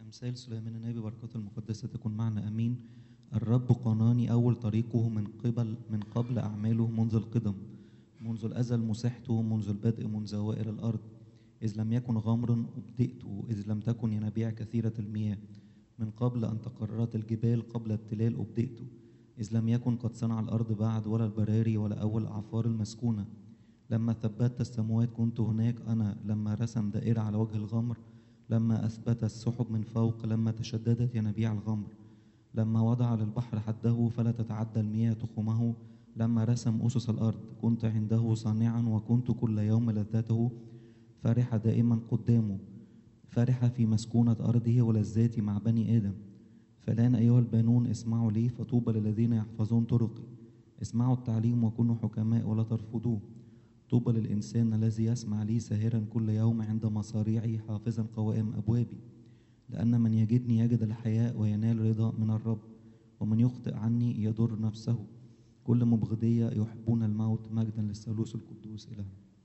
أمثال سليمان النبي بركاته المقدسة تكون معنا أمين. الرب قاناني أول طريقه من قبل أعماله منذ القدم، منذ الأزل مسحته، منذ البدء، منذ زوائر الأرض. إذ لم يكن غمر أبدئته، إذ لم تكن ينابيع كثيرة المياه. من قبل أن تقررت الجبال، قبل التلال أبدئته. إذ لم يكن قد صنع الأرض بعد، ولا البراري، ولا أول الأعفار المسكونة. لما ثبتت السماوات كنت هناك أنا، لما رسم دائرة على وجه الغمر، لما أثبت السحب من فوق، لما تشددت ينابيع الغمر، لما وضع للبحر حده فلا تتعدى المياه تخمه، لما رسم أسس الأرض كنت عنده صانعا، وكنت كل يوم لذته، فرح دائما قدامه، فرح في مسكونة أرضه ولذاتي مع بني آدم. فالآن أيها البنون اسمعوا لي، فطوبى للذين يحفظون طرقي. اسمعوا التعليم وكونوا حكماء ولا ترفضوه. طوبى للإنسان الذي يسمع لي ساهرا كل يوم عند مصاريعي، حافظا قوائم أبوابي. لأن من يجدني يجد الحياة وينال رضا من الرب، ومن يخطئ عني يضر نفسه. كل مبغضية يحبون الموت. مجدا للثالوث القدوس إلهنا.